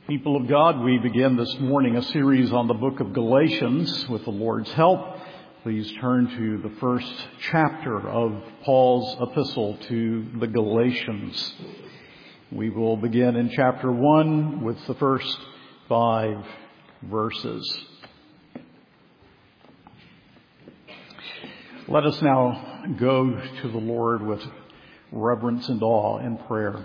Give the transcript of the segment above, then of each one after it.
People of God, we begin this morning a series on the book of Galatians. With the Lord's help, please turn to the first chapter of Paul's epistle to the Galatians. We will begin in chapter 1 with the first 5 verses. Let us now go to the Lord with reverence and awe in prayer.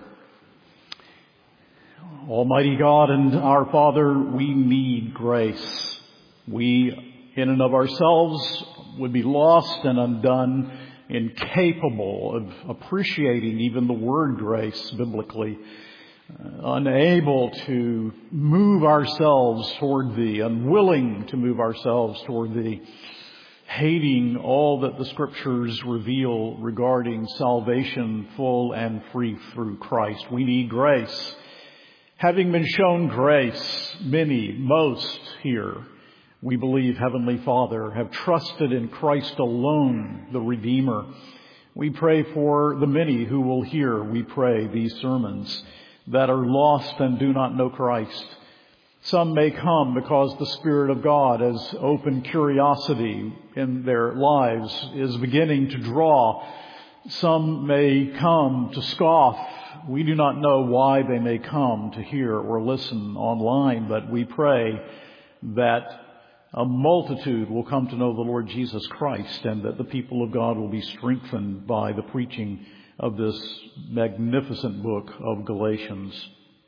Almighty God and our Father, we need grace. We, in and of ourselves, would be lost and undone, incapable of appreciating even the word grace biblically, unable to move ourselves toward Thee, unwilling to move ourselves toward Thee, hating all that the Scriptures reveal regarding salvation full and free through Christ. We need grace. Having been shown grace, most here, we believe, Heavenly Father, have trusted in Christ alone, the Redeemer. We pray for the many who will hear, we pray, these sermons that are lost and do not know Christ. Some may come because the Spirit of God, as open curiosity in their lives, is beginning to draw. Some may come to scoff. We do not know why they may come to hear or listen online, but we pray that a multitude will come to know the Lord Jesus Christ and that the people of God will be strengthened by the preaching of this magnificent book of Galatians.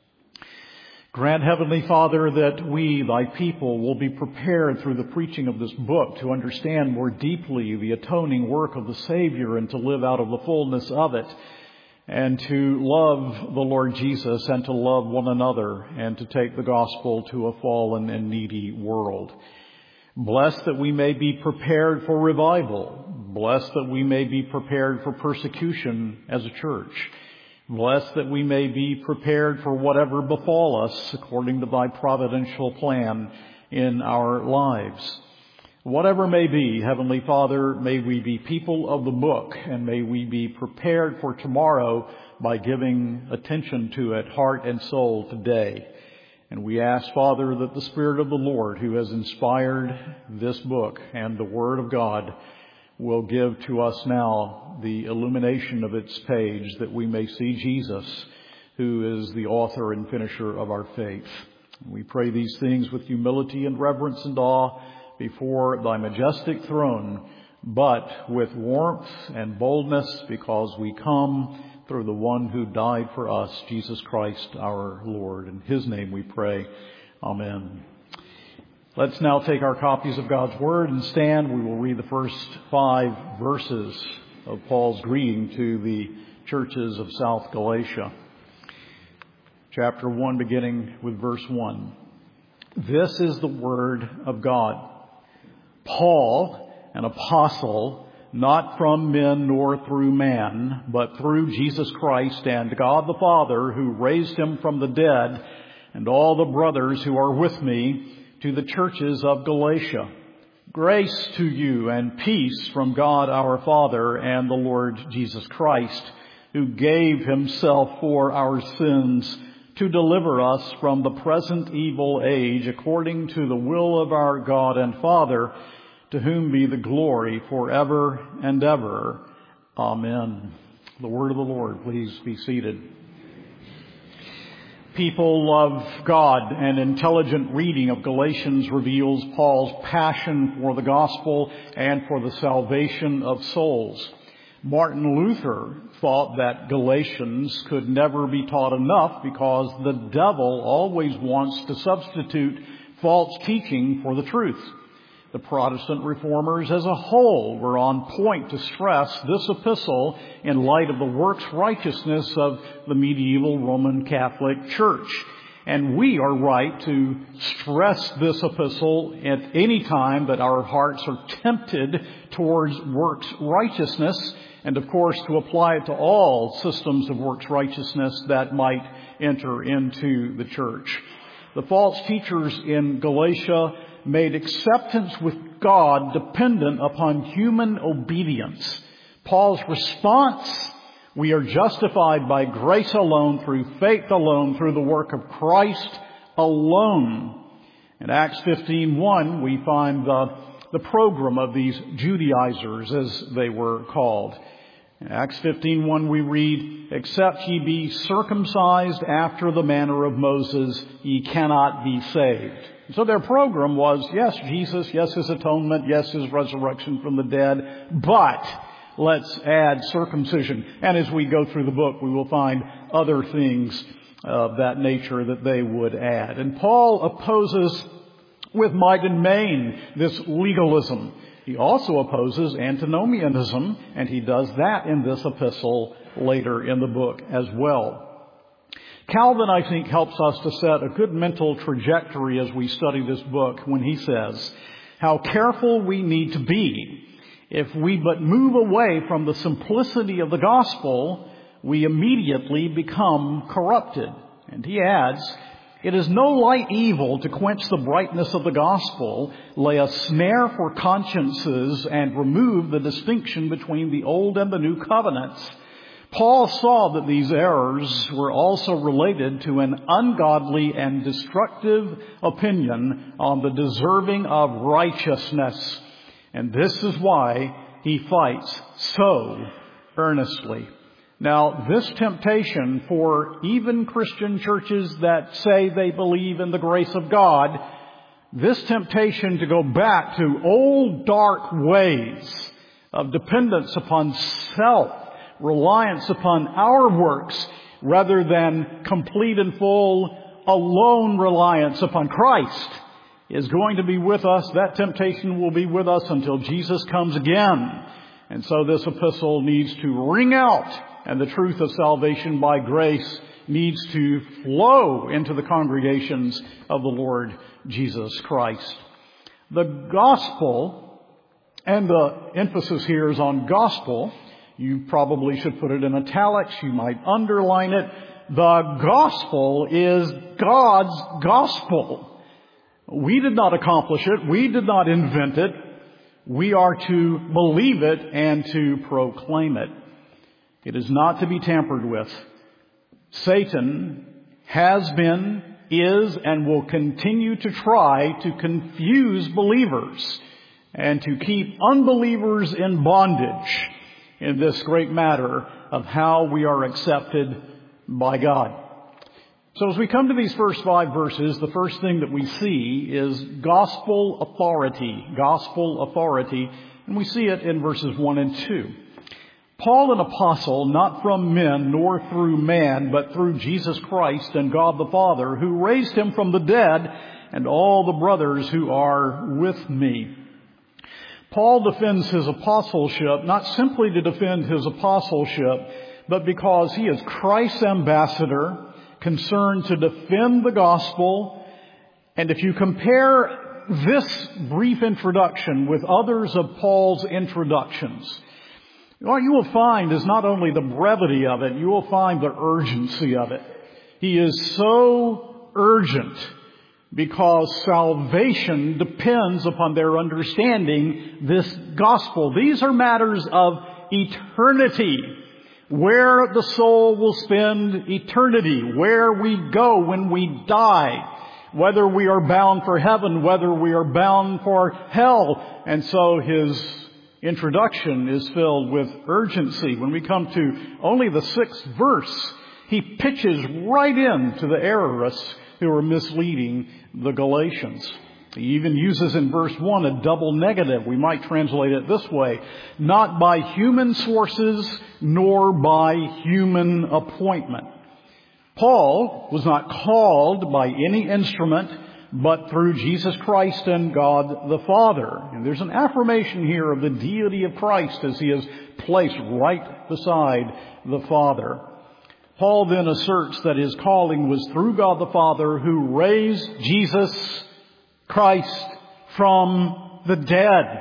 Grant, Heavenly Father, that we, Thy people, will be prepared through the preaching of this book to understand more deeply the atoning work of the Savior and to live out of the fullness of it, and to love the Lord Jesus and to love one another and to take the gospel to a fallen and needy world. Bless that we may be prepared for revival. Bless that we may be prepared for persecution as a church. Bless that we may be prepared for whatever befall us according to Thy providential plan in our lives. Whatever may be, Heavenly Father, may we be people of the book, and may we be prepared for tomorrow by giving attention to it, heart and soul, today. And we ask, Father, that the Spirit of the Lord, who has inspired this book and the Word of God, will give to us now the illumination of its page, that we may see Jesus, who is the author and finisher of our faith. We pray these things with humility and reverence and awe before Thy majestic throne, but with warmth and boldness, because we come through the one who died for us, Jesus Christ our Lord. In His name we pray. Amen. Let's now take our copies of God's Word and stand. We will read the first 5 verses of Paul's greeting to the churches of South Galatia. Chapter 1, beginning with verse 1. This is the Word of God. Paul, an apostle, not from men nor through man, but through Jesus Christ and God the Father, who raised Him from the dead, and all the brothers who are with me, to the churches of Galatia. Grace to you and peace from God our Father and the Lord Jesus Christ, who gave Himself for our sins to deliver us from the present evil age, according to the will of our God and Father, to whom be the glory forever and ever. Amen. The word of the Lord. Please be seated. People of God, an intelligent reading of Galatians reveals Paul's passion for the gospel and for the salvation of souls. Martin Luther thought that Galatians could never be taught enough because the devil always wants to substitute false teaching for the truth. The Protestant reformers as a whole were on point to stress this epistle in light of the works righteousness of the medieval Roman Catholic Church. And we are right to stress this epistle at any time that our hearts are tempted towards works righteousness, and of course to apply it to all systems of works righteousness that might enter into the church. The false teachers in Galatia made acceptance with God dependent upon human obedience. Paul's response: we are justified by grace alone, through faith alone, through the work of Christ alone. In Acts 15:1, we find the program of these Judaizers, as they were called. In Acts 15:1 we read, "Except ye be circumcised after the manner of Moses, ye cannot be saved." So their program was, yes, Jesus, yes, His atonement, yes, His resurrection from the dead, but let's add circumcision. And as we go through the book, we will find other things of that nature that they would add. And Paul opposes with might and main this legalism. He also opposes antinomianism, and he does that in this epistle later in the book as well. Calvin, I think, helps us to set a good mental trajectory as we study this book when he says how careful we need to be. If we but move away from the simplicity of the gospel, we immediately become corrupted. And he adds, "It is no light evil to quench the brightness of the gospel, lay a snare for consciences, and remove the distinction between the old and the new covenants." Paul saw that these errors were also related to an ungodly and destructive opinion on the deserving of righteousness. And this is why he fights so earnestly. Now, this temptation for even Christian churches that say they believe in the grace of God, this temptation to go back to old dark ways of dependence upon self, reliance upon our works, rather than complete and full, alone reliance upon Christ, is going to be with us. That temptation will be with us until Jesus comes again. And so this epistle needs to ring out, and the truth of salvation by grace needs to flow into the congregations of the Lord Jesus Christ. The gospel, and the emphasis here is on gospel. You probably should put it in italics. You might underline it. The gospel is God's gospel. We did not accomplish it. We did not invent it. We are to believe it and to proclaim it. It is not to be tampered with. Satan has been, is, and will continue to try to confuse believers and to keep unbelievers in bondage in this great matter of how we are accepted by God. So as we come to these first 5 verses, the first thing that we see is gospel authority. Gospel authority. And we see it in verses 1 and 2. Paul, an apostle, not from men nor through man, but through Jesus Christ and God the Father, who raised him from the dead, and all the brothers who are with me. Paul defends his apostleship, not simply to defend his apostleship, but because he is Christ's ambassador, concerned to defend the gospel. And if you compare this brief introduction with others of Paul's introductions, what you will find is not only the brevity of it, you will find the urgency of it. He is so urgent because salvation depends upon their understanding this gospel. These are matters of eternity, where the soul will spend eternity, where we go when we die, whether we are bound for heaven, whether we are bound for hell. And so his introduction is filled with urgency. When we come to only the 6th verse, he pitches right into the errorists who are misleading the Galatians. He even uses in verse 1 a double negative. We might translate it this way: not by human sources, nor by human appointment. Paul was not called by any instrument, but through Jesus Christ and God the Father. And there's an affirmation here of the deity of Christ as he is placed right beside the Father. Paul then asserts that his calling was through God the Father, who raised Jesus Christ from the dead.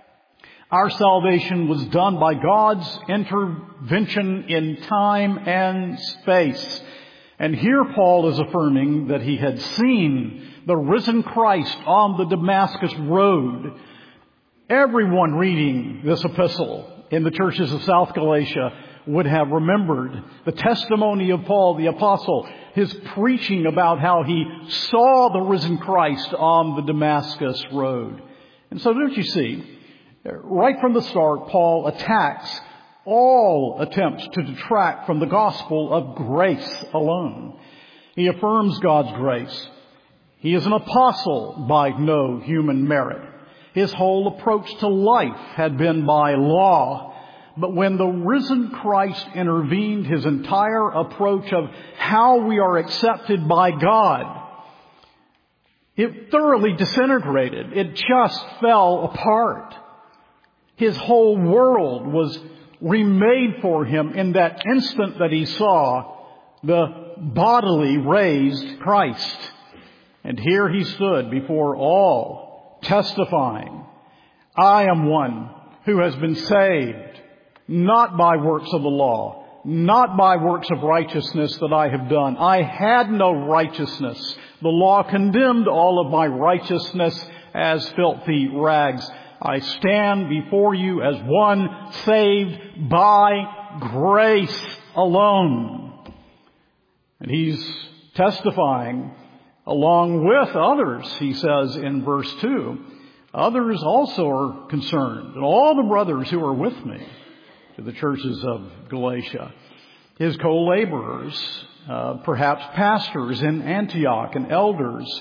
Our salvation was done by God's intervention in time and space. And here Paul is affirming that he had seen the risen Christ on the Damascus road. Everyone reading this epistle in the churches of South Galatia would have remembered. The testimony of Paul the Apostle, his preaching about how he saw the risen Christ on the Damascus road. And so don't you see, right from the start, Paul attacks all attempts to detract from the gospel of grace alone. He affirms God's grace. He is an apostle by no human merit. His whole approach to life had been by law. But when the risen Christ intervened, his entire approach of how we are accepted by God, it thoroughly disintegrated. It just fell apart. His whole world was remade for him in that instant that he saw the bodily raised Christ. And here he stood before all, testifying, I am one who has been saved, not by works of the law, not by works of righteousness that I have done. I had no righteousness. The law condemned all of my righteousness as filthy rags. I stand before you as one saved by grace alone. And he's testifying along with others, he says in verse 2. Others also are concerned, and all the brothers who are with me, to the churches of Galatia. His co-laborers, perhaps pastors in Antioch and elders,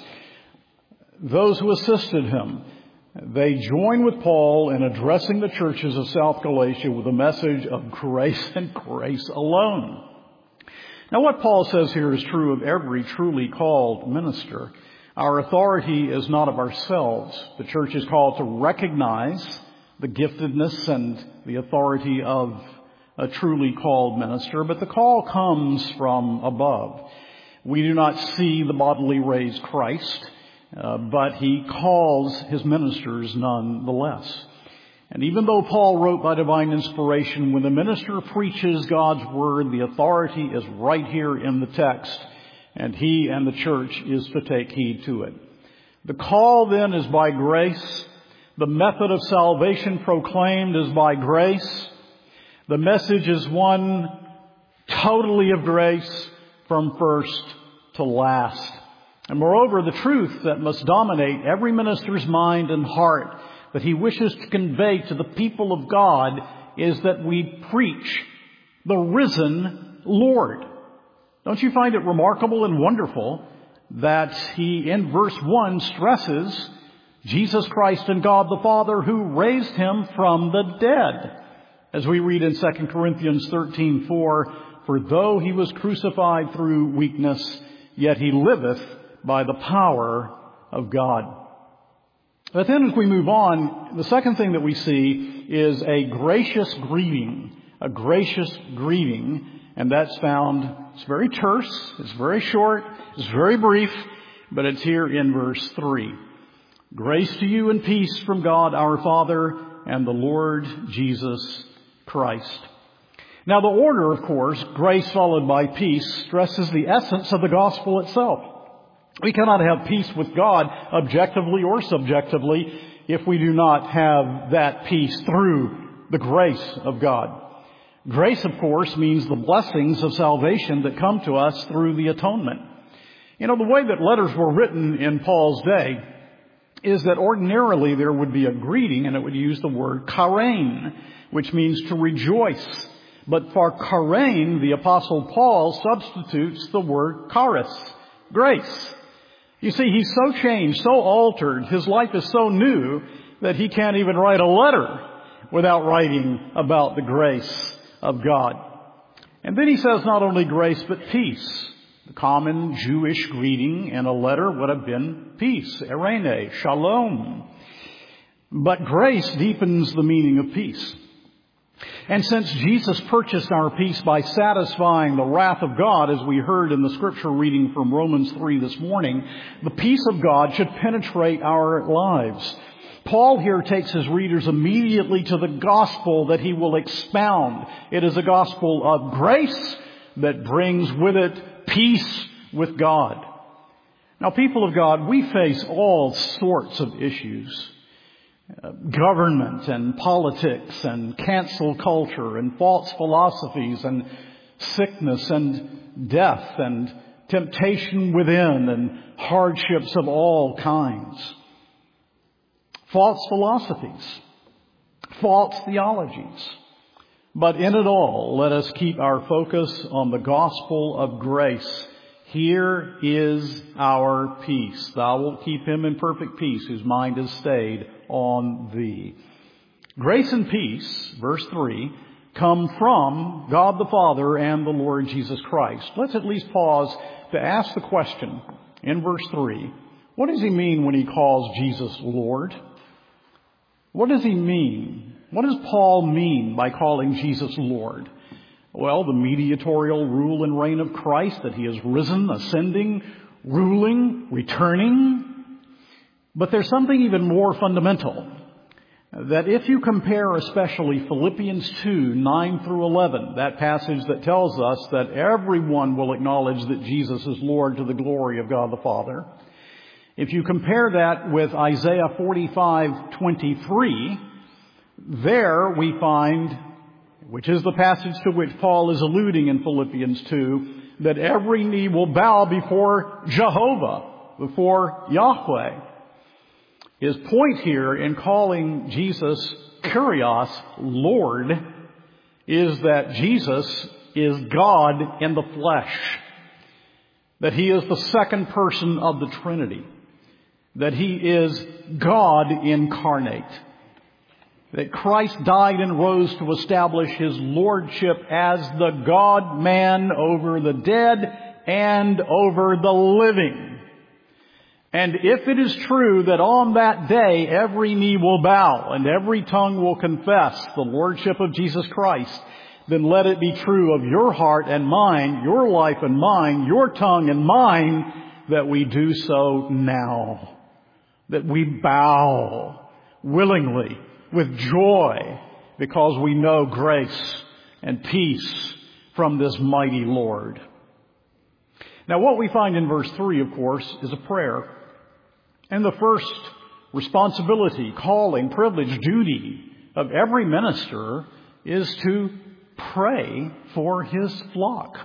those who assisted him, they join with Paul in addressing the churches of South Galatia with a message of grace and grace alone. Now, what Paul says here is true of every truly called minister. Our authority is not of ourselves. The church is called to recognize the giftedness and the authority of a truly called minister, but the call comes from above. We do not see the bodily raised Christ, but he calls his ministers nonetheless. And even though Paul wrote by divine inspiration, when the minister preaches God's word, the authority is right here in the text, and he and the church is to take heed to it. The call then is by grace. The method of salvation proclaimed is by grace. The message is one totally of grace from first to last. And moreover, the truth that must dominate every minister's mind and heart that he wishes to convey to the people of God is that we preach the risen Lord. Don't you find it remarkable and wonderful that he, in verse 1, stresses Jesus Christ and God the Father who raised him from the dead? As we read in 2 Corinthians 13:4, for though he was crucified through weakness, yet he liveth by the power of God. But then as we move on, the second thing that we see is a gracious greeting. A gracious greeting. And that's found, it's very terse, it's very short, it's very brief, but it's here in verse 3. Grace to you and peace from God our Father and the Lord Jesus Christ. Now the order, of course, grace followed by peace, stresses the essence of the gospel itself. We cannot have peace with God objectively or subjectively if we do not have that peace through the grace of God. Grace, of course, means the blessings of salvation that come to us through the atonement. You know, the way that letters were written in Paul's day is that ordinarily there would be a greeting and it would use the word chairein, which means to rejoice. But for chairein, the Apostle Paul substitutes the word charis, grace. You see, he's so changed, so altered, his life is so new that he can't even write a letter without writing about the grace of God. And then he says not only grace but peace. The common Jewish greeting in a letter would have been peace, eirene, shalom. But grace deepens the meaning of peace. And since Jesus purchased our peace by satisfying the wrath of God, as we heard in the scripture reading from Romans 3 this morning, the peace of God should penetrate our lives. Paul here takes his readers immediately to the gospel that he will expound. It is a gospel of grace that brings with it peace with God. Now, people of God, we face all sorts of issues. government and politics and cancel culture and false philosophies and sickness and death and temptation within and hardships of all kinds. False philosophies, false theologies. But in it all, let us keep our focus on the gospel of grace. Here is our peace. Thou wilt keep him in perfect peace whose mind is stayed on thee. Grace and peace, verse 3, come from God the Father and the Lord Jesus Christ. Let's at least pause to ask the question in verse 3, what does he mean when he calls Jesus Lord? What does he mean? What does Paul mean by calling Jesus Lord? Well, the mediatorial rule and reign of Christ, that he is risen, ascending, ruling, returning. But there's something even more fundamental, that if you compare especially Philippians 2, 9 through 11, that passage that tells us that everyone will acknowledge that Jesus is Lord to the glory of God the Father. If you compare that with Isaiah 45:23, there we find, which is the passage to which Paul is alluding in Philippians 2, that every knee will bow before Jehovah, before Yahweh. His point here in calling Jesus Kyrios, Lord, is that Jesus is God in the flesh, that he is the second person of the Trinity, that he is God incarnate, that Christ died and rose to establish his lordship as the God-man over the dead and over the living. And if it is true that on that day every knee will bow and every tongue will confess the lordship of Jesus Christ, then let it be true of your heart and mine, your life and mine, your tongue and mine, that we do so now. That we bow willingly, with joy, because we know grace and peace from this mighty Lord. Now, what we find in verse 3, of course, is a prayer. And the first responsibility, calling, privilege, duty of every minister is to pray for his flock.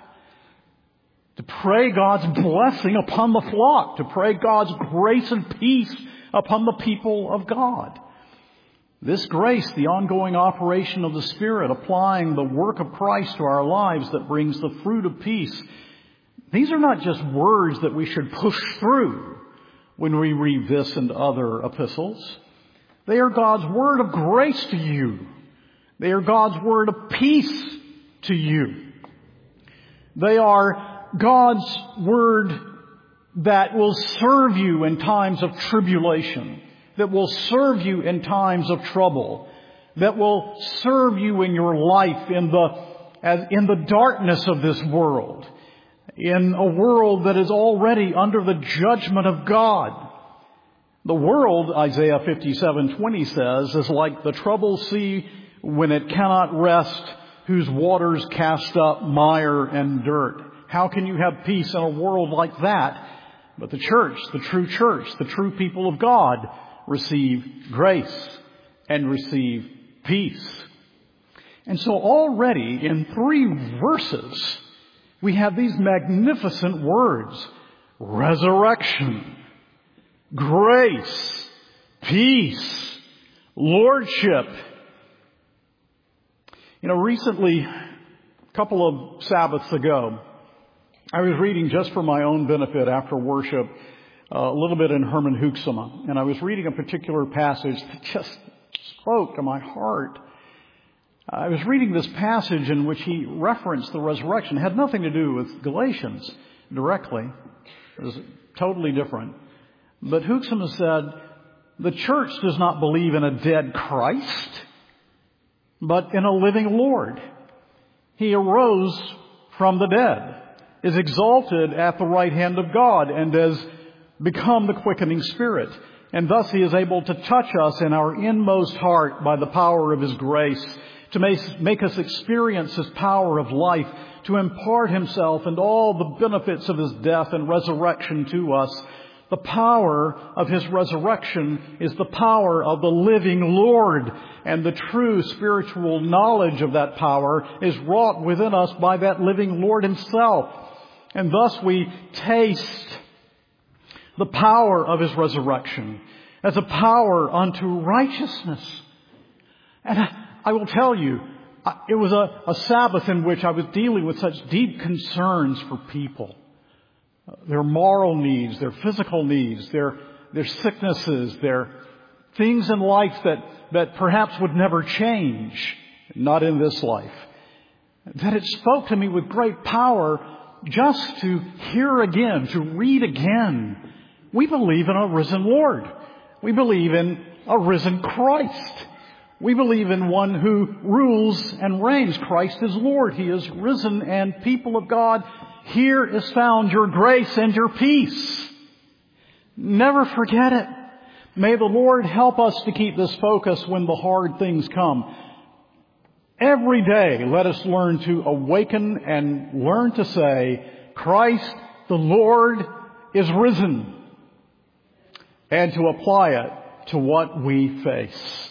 To pray God's blessing upon the flock. To pray God's grace and peace upon the people of God. This grace, the ongoing operation of the Spirit, applying the work of Christ to our lives that brings the fruit of peace. These are not just words that we should push through when we read this and other epistles. They are God's word of grace to you. They are God's word of peace to you. They are God's word that will serve you in times of tribulation, that will serve you in times of trouble, that will serve you in your life in the darkness of this world, in a world that is already under the judgment of God. The world, Isaiah 57:20 says, is like the troubled sea when it cannot rest, whose waters cast up mire and dirt. How can you have peace in a world like that? But the church, the true people of God, receive grace and receive peace. And so already in 3 verses, we have these magnificent words: resurrection, grace, peace, lordship. Recently, a couple of Sabbaths ago, I was reading, just for my own benefit after worship, a little bit in Herman Hoeksema. And I was reading a particular passage that just spoke to my heart. I was reading this passage in which he referenced the resurrection. It had nothing to do with Galatians directly. It was totally different. But Hoeksema said, the church does not believe in a dead Christ, but in a living Lord. He arose from the dead, is exalted at the right hand of God, and has become the quickening Spirit. And thus he is able to touch us in our inmost heart by the power of his grace, to make us experience his power of life, to impart himself and all the benefits of his death and resurrection to us, The power of His resurrection is the power of the living Lord. And the true spiritual knowledge of that power is wrought within us by that living Lord Himself. And thus we taste the power of His resurrection as a power unto righteousness. And I will tell you, it was a Sabbath in which I was dealing with such deep concerns for people. Their moral needs, their physical needs, their sicknesses, their things in life that perhaps would never change, not in this life. That it spoke to me with great power just to hear again, to read again. We believe in a risen Lord. We believe in a risen Christ. We believe in one who rules and reigns. Christ is Lord. He is risen, and people of God, here is found your grace and your peace. Never forget it. May the Lord help us to keep this focus when the hard things come. Every day, let us learn to awaken and learn to say, Christ the Lord is risen, and to apply it to what we face.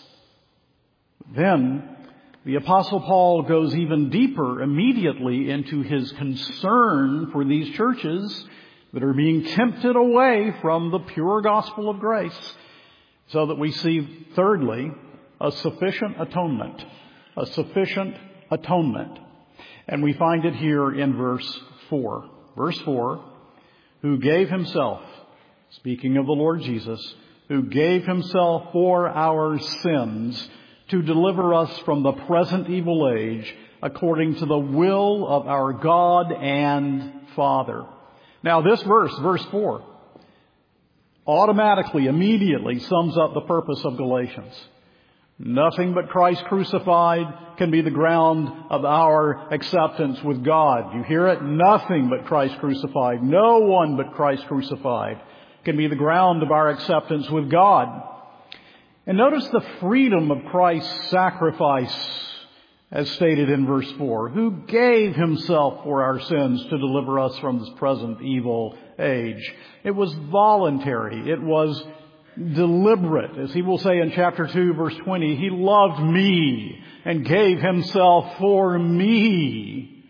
Then, the Apostle Paul goes even deeper immediately into his concern for these churches that are being tempted away from the pure gospel of grace, so that we see, thirdly, a sufficient atonement. A sufficient atonement. And we find it here in verse 4. Verse 4, who gave Himself, speaking of the Lord Jesus, who gave Himself for our sins to deliver us from the present evil age, according to the will of our God and Father. Now this verse 4, automatically, immediately sums up the purpose of Galatians. Nothing but Christ crucified can be the ground of our acceptance with God. You hear it? Nothing but Christ crucified. No one but Christ crucified can be the ground of our acceptance with God. And notice the freedom of Christ's sacrifice, as stated in verse 4, who gave Himself for our sins to deliver us from this present evil age. It was voluntary. It was deliberate. As he will say in chapter 2, verse 20, He loved me and gave Himself for me.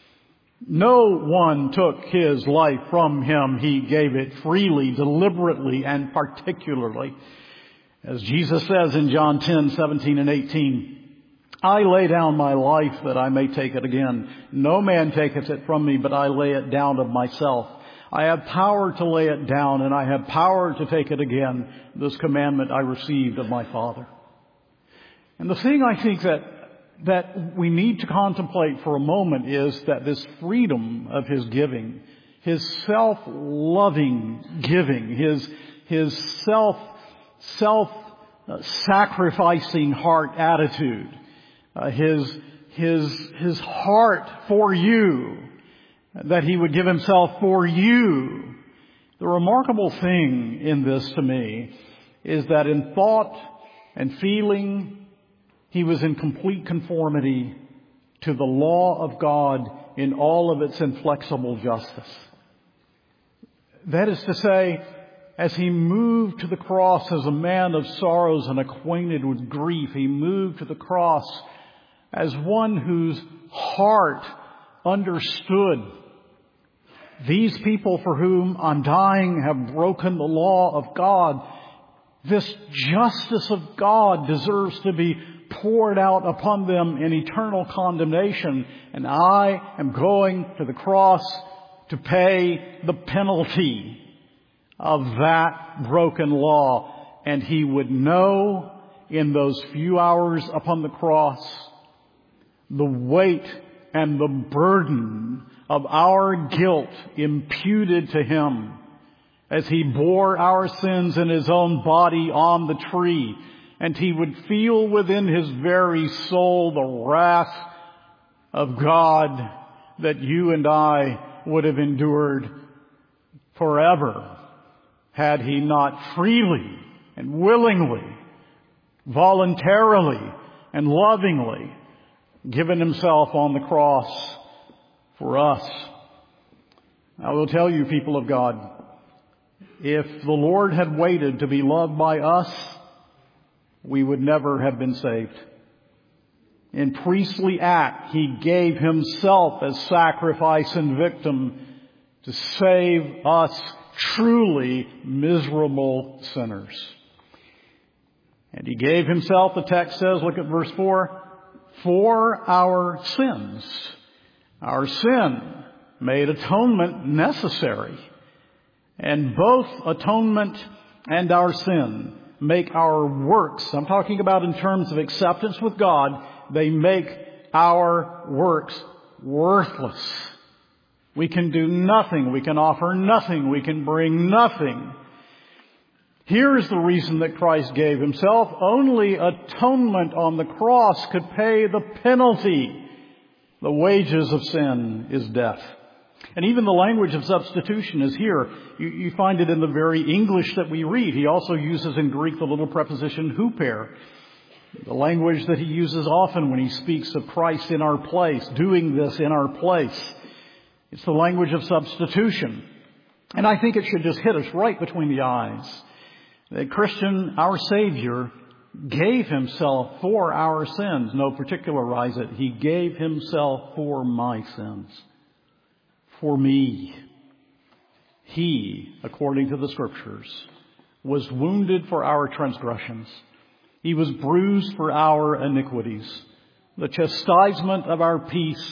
No one took His life from Him. He gave it freely, deliberately, and particularly. As Jesus says in John 10, 17 and 18, I lay down my life that I may take it again. No man taketh it from me, but I lay it down of myself. I have power to lay it down, and I have power to take it again. This commandment I received of my Father. And the thing I think that we need to contemplate for a moment is that this freedom of His giving, His self-loving giving, His self-sacrificing heart attitude, His heart for you, that He would give Himself for you. The remarkable thing in this to me is that in thought and feeling, He was in complete conformity to the law of God in all of its inflexible justice. That is to say, as He moved to the cross as a man of sorrows and acquainted with grief, He moved to the cross as one whose heart understood these people for whom I'm dying have broken the law of God. This justice of God deserves to be poured out upon them in eternal condemnation. And I am going to the cross to pay the penalty of that broken law. And He would know in those few hours upon the cross the weight and the burden of our guilt imputed to Him as He bore our sins in His own body on the tree. And He would feel within His very soul the wrath of God that you and I would have endured forever had He not freely and willingly, voluntarily and lovingly given Himself on the cross for us. I will tell you, people of God, If the Lord had waited to be loved by us, we would never have been saved. In priestly act, He gave Himself as sacrifice and victim to save us truly miserable sinners. And He gave Himself, the text says, look at verse 4, for our sins. Our sin made atonement necessary. And both atonement and our sin make our works, I'm talking about in terms of acceptance with God, they make our works worthless. We can do nothing. We can offer nothing. We can bring nothing. Here's the reason that Christ gave Himself. Only atonement on the cross could pay the penalty. The wages of sin is death. And even the language of substitution is here. You find it in the very English that we read. He also uses in Greek the little preposition huper, the language that He uses often when He speaks of Christ in our place, doing this in our place. It's the language of substitution. And I think it should just hit us right between the eyes. The Christian, our Savior, gave Himself for our sins. No, particularize it. He gave Himself for my sins. For me. He, according to the Scriptures, was wounded for our transgressions. He was bruised for our iniquities. The chastisement of our peace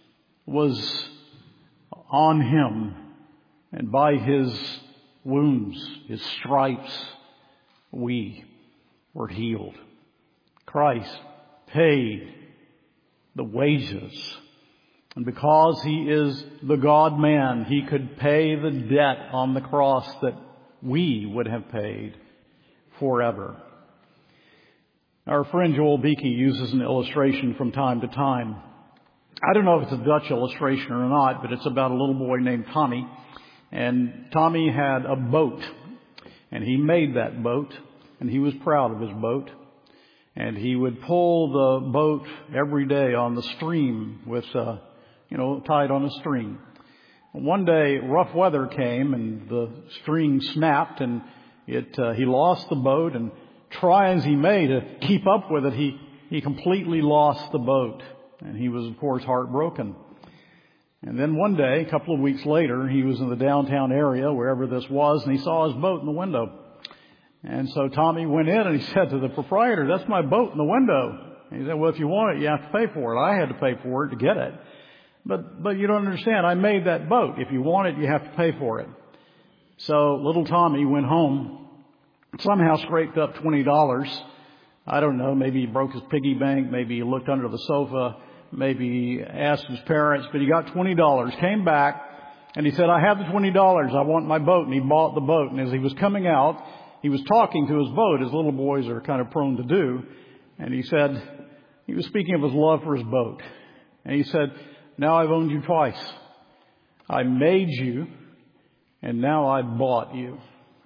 was on Him. And by His wounds, His stripes, we were healed. Christ paid the wages. And because He is the God-man, He could pay the debt on the cross that we would have paid forever. Our friend Joel Beeke uses an illustration from time to time. I don't know if it's a Dutch illustration or not, but it's about a little boy named Tommy. And Tommy had a boat. And he made that boat. And he was proud of his boat. And he would pull the boat every day on the stream with tied on a string. One day, rough weather came and the string snapped and he lost the boat, and try as he may to keep up with it, he completely lost the boat. And he was, of course, heartbroken. And then one day, a couple of weeks later, he was in the downtown area, wherever this was, and he saw his boat in the window. And so Tommy went in and he said to the proprietor, "That's my boat in the window." And he said, "Well, if you want it, you have to pay for it." I had to pay for it to get it. But you don't understand. I made that boat. If you want it, you have to pay for it. So little Tommy went home, somehow scraped up $20. I don't know. Maybe he broke his piggy bank. Maybe he looked under the sofa. Maybe he asked his parents. But he got $20. Came back and he said, "I have the $20. I want my boat." And he bought the boat. And as he was coming out, he was talking to his boat, as little boys are kind of prone to do. And he said, he was speaking of his love for his boat. And he said, "Now I've owned you twice. I made you, and now I've bought you."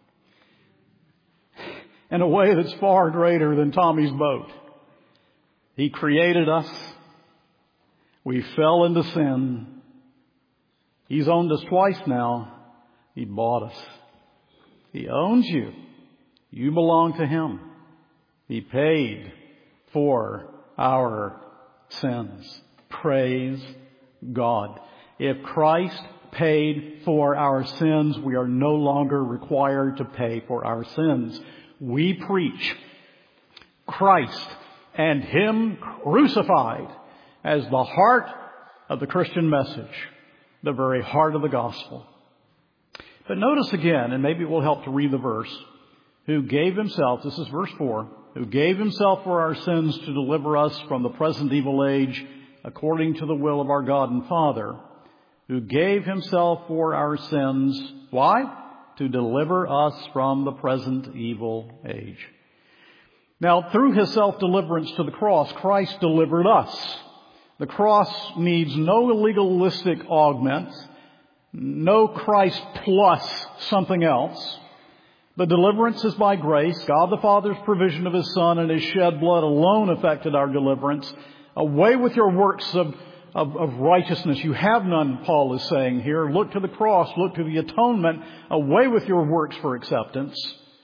In a way that's far greater than Tommy's boat. He created us. We fell into sin. He's owned us twice now. He bought us. He owns you. You belong to Him. He paid for our sins. Praise God. If Christ paid for our sins, we are no longer required to pay for our sins. We preach Christ and Him crucified as the heart of the Christian message, the very heart of the gospel. But notice again, and maybe it will help to read the verse, who gave Himself, this is verse 4, who gave Himself for our sins to deliver us from the present evil age, according to the will of our God and Father, who gave Himself for our sins. Why? To deliver us from the present evil age. Now, through His self-deliverance to the cross, Christ delivered us. The cross needs no legalistic augment, no Christ plus something else. The deliverance is by grace. God the Father's provision of His Son and His shed blood alone effected our deliverance. Away with your works of of righteousness. You have none, Paul is saying here. Look to the cross. Look to the atonement. Away with your works for acceptance.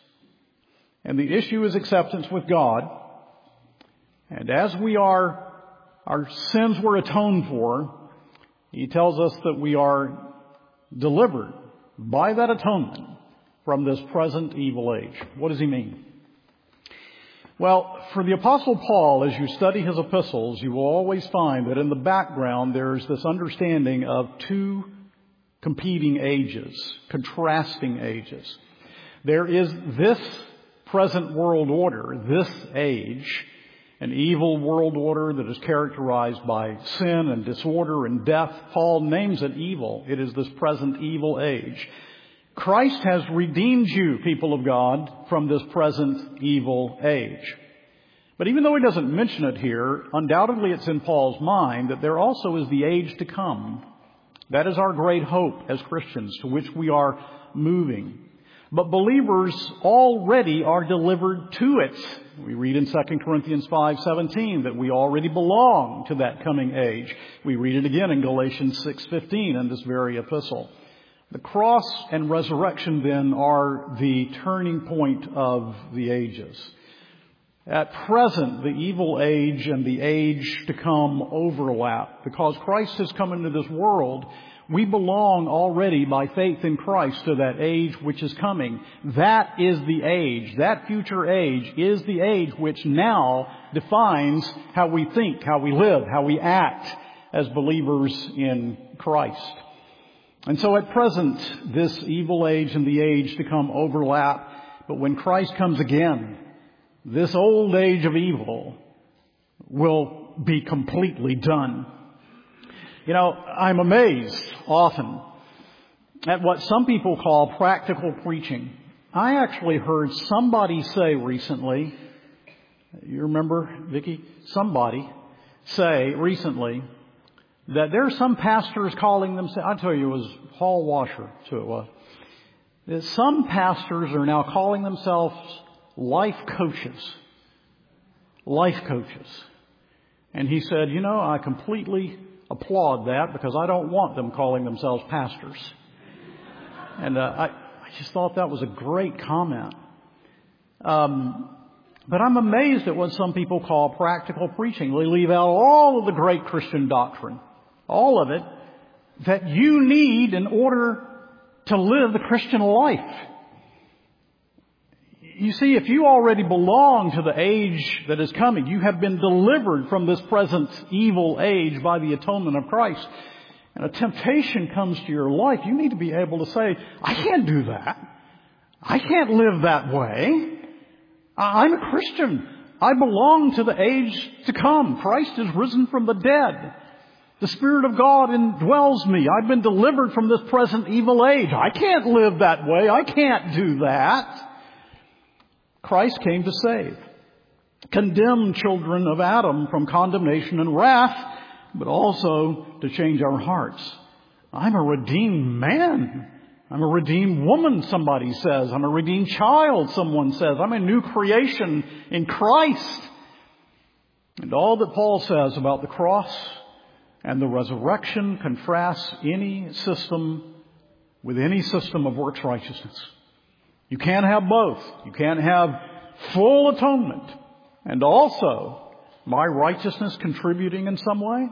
And the issue is acceptance with God. And as our sins were atoned for, he tells us that we are delivered by that atonement from this present evil age. What does he mean? Well, for the Apostle Paul, as you study his epistles, you will always find that in the background there's this understanding of two competing ages, contrasting ages. There is this present world order, this age, an evil world order that is characterized by sin and disorder and death. Paul names it evil. It is this present evil age. Christ has redeemed you, people of God, from this present evil age. But even though he doesn't mention it here, undoubtedly it's in Paul's mind that there also is the age to come. That is our great hope as Christians, to which we are moving. But believers already are delivered to it. We read in 2 Corinthians 5:17 that we already belong to that coming age. We read it again in Galatians 6:15 in this very epistle. The cross and resurrection then are the turning point of the ages. At present, the evil age and the age to come overlap. Because Christ has come into this world, we belong already by faith in Christ to that age which is coming. That is the age. That future age is the age which now defines how we think, how we live, how we act as believers in Christ. And so at present, this evil age and the age to come overlap. But when Christ comes again, this old age of evil will be completely done. You know, I'm amazed often at what some people call practical preaching. I actually heard somebody say recently, you remember, Vicki? Somebody say recently that there are some pastors calling themselves, I tell you, it was Paul Washer, so it was, that some pastors are now calling themselves life coaches. Life coaches. And he said, you know, I completely applaud that because I don't want them calling themselves pastors. And I just thought that was a great comment. But I'm amazed at what some people call practical preaching. They leave out all of the great Christian doctrine, all of it, that you need in order to live the Christian life. You see, if you already belong to the age that is coming, you have been delivered from this present evil age by the atonement of Christ, and a temptation comes to your life, you need to be able to say, I can't do that. I can't live that way. I'm a Christian. I belong to the age to come. Christ is risen from the dead. The Spirit of God indwells me. I've been delivered from this present evil age. I can't live that way. I can't do that. Christ came to save, condemn children of Adam from condemnation and wrath, but also to change our hearts. I'm a redeemed man. I'm a redeemed woman, somebody says. I'm a redeemed child, someone says. I'm a new creation in Christ. And all that Paul says about the cross and the resurrection contrasts any system with any system of works righteousness. You can't have both. You can't have full atonement and also my righteousness contributing in some way.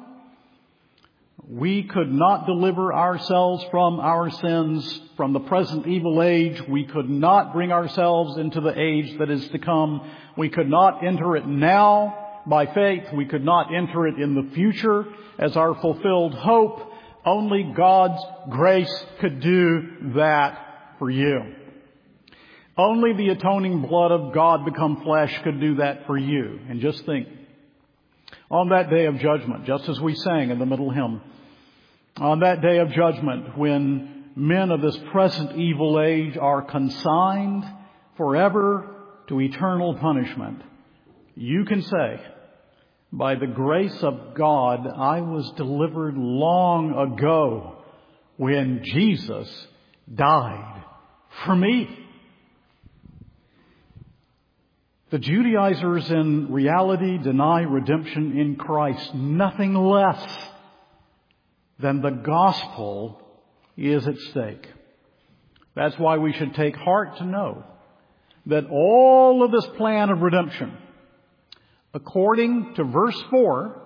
We could not deliver ourselves from our sins from the present evil age. We could not bring ourselves into the age that is to come. We could not enter it now by faith. We could not enter it in the future as our fulfilled hope. Only God's grace could do that for you. Only the atoning blood of God become flesh could do that for you. And just think, on that day of judgment, just as we sang in the middle hymn, on that day of judgment when men of this present evil age are consigned forever to eternal punishment, you can say, by the grace of God, I was delivered long ago when Jesus died for me. The Judaizers in reality deny redemption in Christ, nothing less then the gospel is at stake. That's why we should take heart to know that all of this plan of redemption, according to verse 4,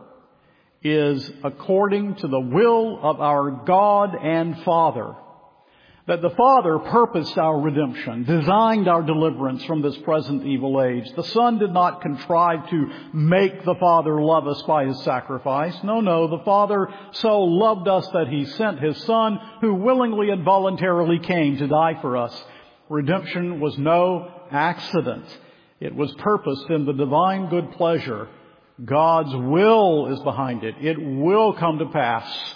is according to the will of our God and Father. That the Father purposed our redemption, designed our deliverance from this present evil age. The Son did not contrive to make the Father love us by His sacrifice. No, the Father so loved us that He sent His Son, who willingly and voluntarily came to die for us. Redemption was no accident. It was purposed in the divine good pleasure. God's will is behind it. It will come to pass.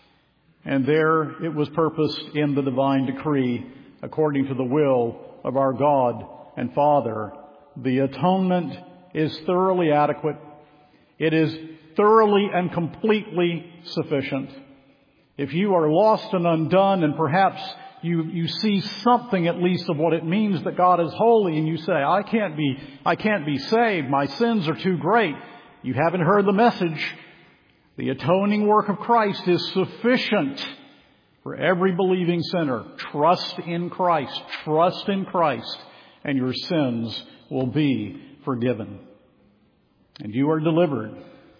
And there it was purposed in the divine decree, according to the will of our God and Father. The atonement is thoroughly adequate. It is thoroughly and completely sufficient. If you are lost and undone, and perhaps you see something at least of what it means that God is holy, and you say, I can't be saved. My sins are too great. You haven't heard the message. The atoning work of Christ is sufficient for every believing sinner. Trust in Christ. Trust in Christ, and your sins will be forgiven. And you are delivered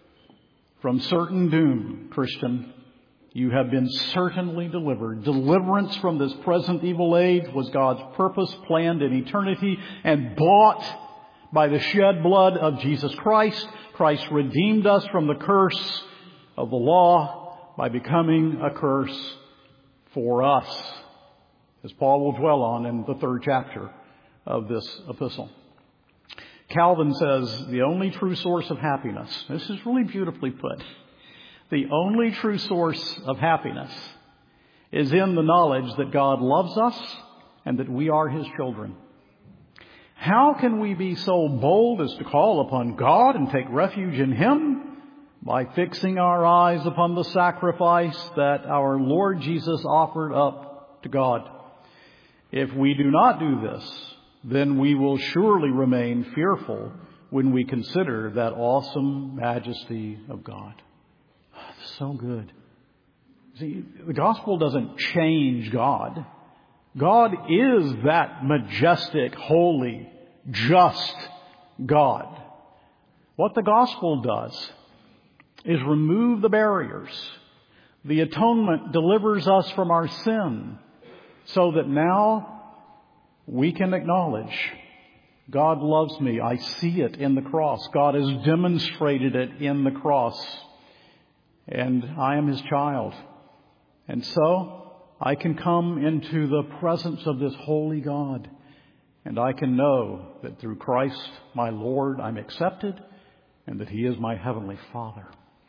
from certain doom, Christian. You have been certainly delivered. Deliverance from this present evil age was God's purpose, planned in eternity, and bought by the shed blood of Jesus Christ. Christ redeemed us from the curse of the law by becoming a curse for us, as Paul will dwell on in the 3rd chapter of this epistle. Calvin says the only true source of happiness, this is really beautifully put, the only true source of happiness is in the knowledge that God loves us and that we are His children. How can we be so bold as to call upon God and take refuge in Him? By fixing our eyes upon the sacrifice that our Lord Jesus offered up to God. If we do not do this, then we will surely remain fearful when we consider that awesome majesty of God. So good. See, the gospel doesn't change God. God is that majestic, holy, just God. What the gospel does is remove the barriers. The atonement delivers us from our sin so that now we can acknowledge God loves me. I see it in the cross. God has demonstrated it in the cross. And I am His child. And so I can come into the presence of this holy God. And I can know that through Christ, my Lord, I'm accepted and that He is my heavenly Father.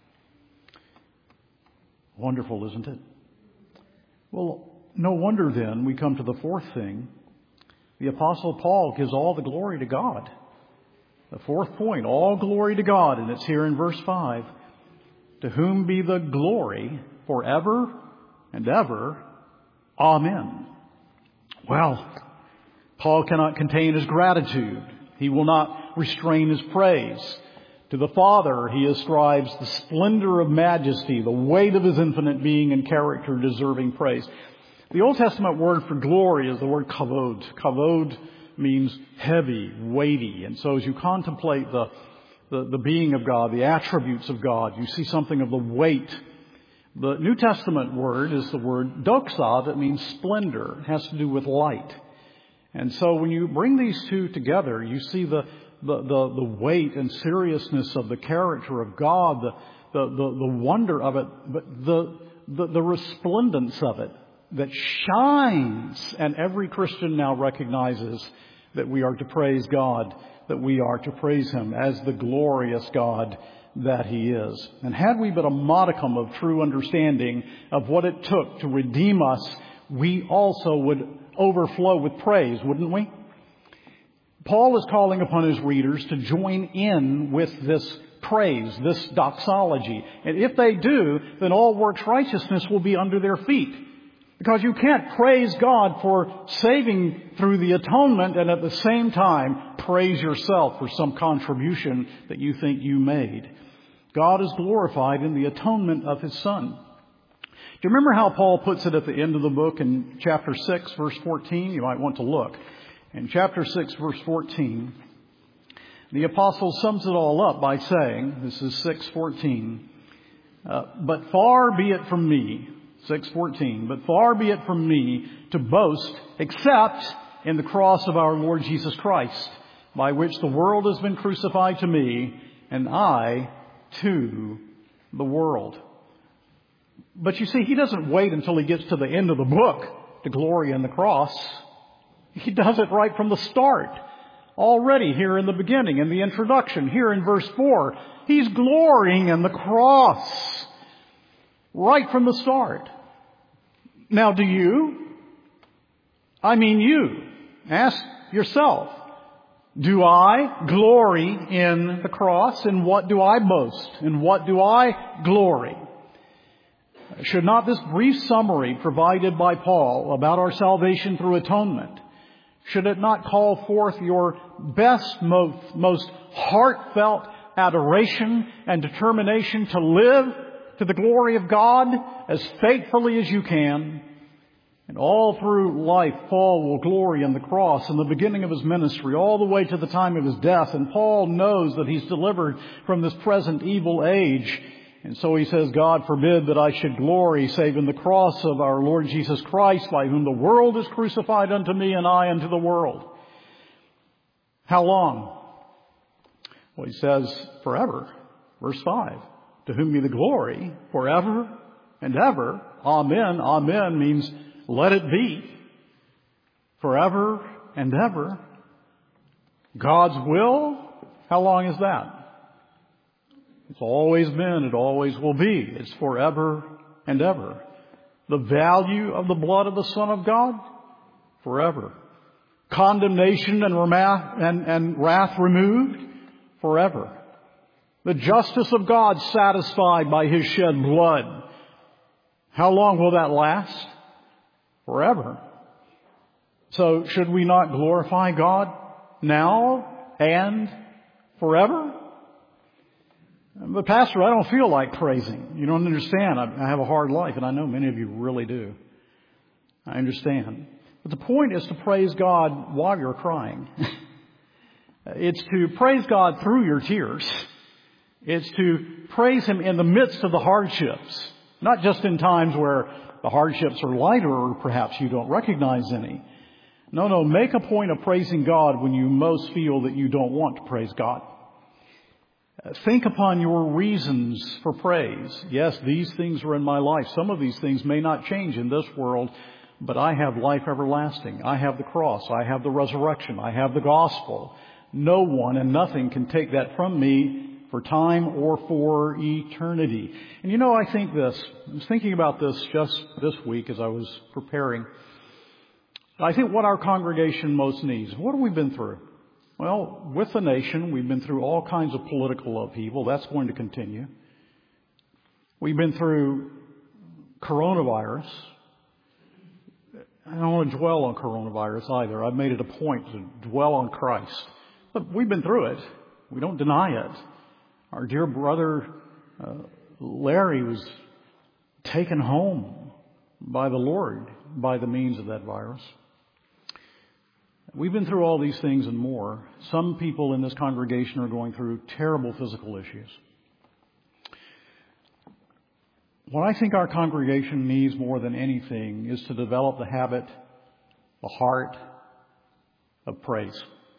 Wonderful, isn't it? Well, no wonder then we come to the 4th thing. The Apostle Paul gives all the glory to God. The 4th point, all glory to God, and it's here in verse 5. To whom be the glory forever and ever. Amen. Well, Paul cannot contain his gratitude. He will not restrain his praise. To the Father, he ascribes the splendor of majesty, the weight of His infinite being and character deserving praise. The Old Testament word for glory is the word kavod. Kavod means heavy, weighty. And so as you contemplate the being of God, the attributes of God, you see something of the weight. The New Testament word is the word doxa, that means splendor. It has to do with light. And so when you bring these two together, you see the weight and seriousness of the character of God, the wonder of it, but the resplendence of it that shines. And every Christian now recognizes that we are to praise God, that we are to praise Him as the glorious God that He is. And had we but a modicum of true understanding of what it took to redeem us, we also would overflow with praise, wouldn't we? Paul is calling upon his readers to join in with this praise, this doxology. And if they do, then all works righteousness will be under their feet. Because you can't praise God for saving through the atonement and at the same time praise yourself for some contribution that you think you made. God is glorified in the atonement of His Son. Do you remember how Paul puts it at the end of the book in chapter 6, verse 14? You might want to look. In chapter 6, verse 14, the apostle sums it all up by saying, this is 6:14, but far be it from me, 6:14, but far be it from me to boast except in the cross of our Lord Jesus Christ, by which the world has been crucified to me, and I to the world. But you see, he doesn't wait until he gets to the end of the book to glory in the cross. He does it right from the start. Already here in the beginning, in the introduction, here in verse 4, he's glorying in the cross. Right from the start. Now do you? I mean you. Ask yourself. Do I glory in the cross? In what do I boast? In what do I glory? Should not this brief summary provided by Paul about our salvation through atonement, should it not call forth your best, most heartfelt adoration and determination to live to the glory of God as faithfully as you can? And all through life, Paul will glory in the cross in the beginning of his ministry, all the way to the time of his death. And Paul knows that he's delivered from this present evil age. And so he says, God forbid that I should glory save in the cross of our Lord Jesus Christ, by whom the world is crucified unto me and I unto the world. How long? Well, he says forever. Verse 5. To whom be the glory forever and ever. Amen. Amen means let it be. Forever and ever. God's will. How long is that? It's always been, it always will be. It's forever and ever. The value of the blood of the Son of God? Forever. Condemnation and wrath removed? Forever. The justice of God satisfied by His shed blood. How long will that last? Forever. So should we not glorify God now and forever? But Pastor, I don't feel like praising. You don't understand. I have a hard life, and I know many of you really do. I understand. But the point is to praise God while you're crying. It's to praise God through your tears. It's to praise Him in the midst of the hardships. Not just in times where the hardships are lighter or perhaps you don't recognize any. No, make a point of praising God when you most feel that you don't want to praise God. Think upon your reasons for praise. Yes, these things are in my life. Some of these things may not change in this world, but I have life everlasting. I have the cross. I have the resurrection. I have the gospel. No one and nothing can take that from me for time or for eternity. And you know, I think this. I was thinking about this just this week as I was preparing. I think what our congregation most needs. What have we been through? Well, with the nation, we've been through all kinds of political upheaval. That's going to continue. We've been through coronavirus. I don't want to dwell on coronavirus either. I've made it a point to dwell on Christ. But we've been through it. We don't deny it. Our dear brother Larry was taken home by the Lord by the means of that virus. We've been through all these things and more. Some people in this congregation are going through terrible physical issues. What I think our congregation needs more than anything is to develop the habit, the heart of praise.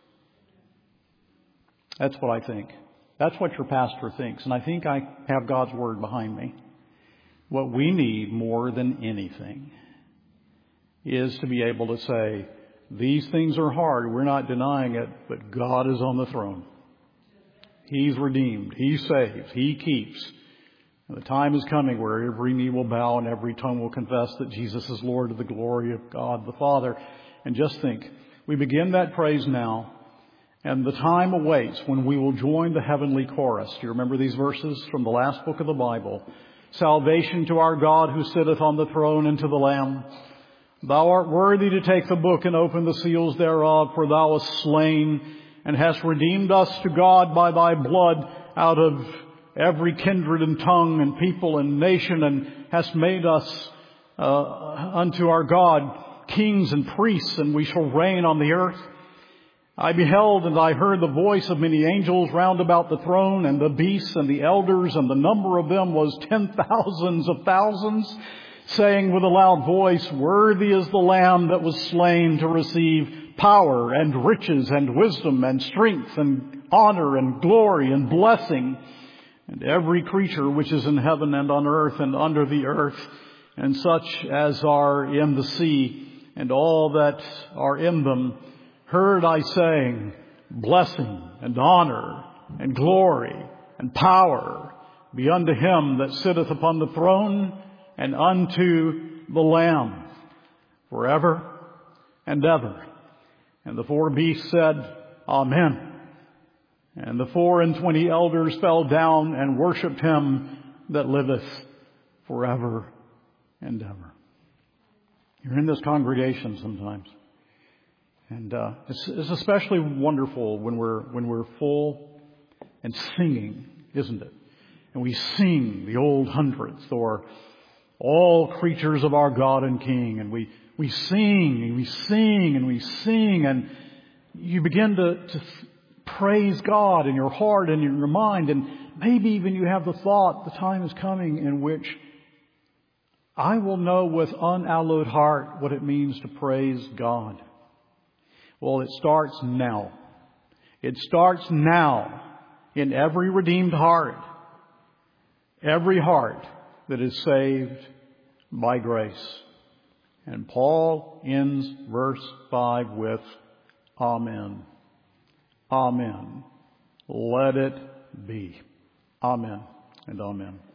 That's what I think. That's what your pastor thinks. And I think I have God's word behind me. What we need more than anything is to be able to say, these things are hard. We're not denying it, but God is on the throne. He's redeemed. He saves. He keeps. And the time is coming where every knee will bow and every tongue will confess that Jesus is Lord to the glory of God the Father. And just think, we begin that praise now, and the time awaits when we will join the heavenly chorus. Do you remember these verses from the last book of the Bible? Salvation to our God who sitteth on the throne and to the Lamb. Thou art worthy to take the book and open the seals thereof, for thou wast slain and hast redeemed us to God by thy blood out of every kindred and tongue and people and nation, and hast made us unto our God kings and priests, and we shall reign on the earth. I beheld and I heard the voice of many angels round about the throne, and the beasts and the elders, and the number of them was 10,000s of thousands, saying with a loud voice, Worthy is the Lamb that was slain to receive power and riches and wisdom and strength and honor and glory and blessing. And every creature which is in heaven and on earth and under the earth, and such as are in the sea, and all that are in them, heard I saying, Blessing and honor and glory and power be unto him that sitteth upon the throne and unto the Lamb forever and ever. And the 4 beasts said, Amen. And the 24 elders fell down and worshipped him that liveth forever and ever. You're in this congregation sometimes. And it's especially wonderful when we're full and singing, isn't it? And we sing the old hundreds, or all creatures of our God and King, and we sing and we sing and we sing, and you begin to praise God in your heart and in your mind, and maybe even you have the thought, the time is coming in which I will know with unhallowed heart what it means to praise God. Well, it starts now. It starts now in every redeemed heart. Every heart that is saved by grace. And Paul ends verse 5 with, Amen. Amen. Let it be. Amen and amen.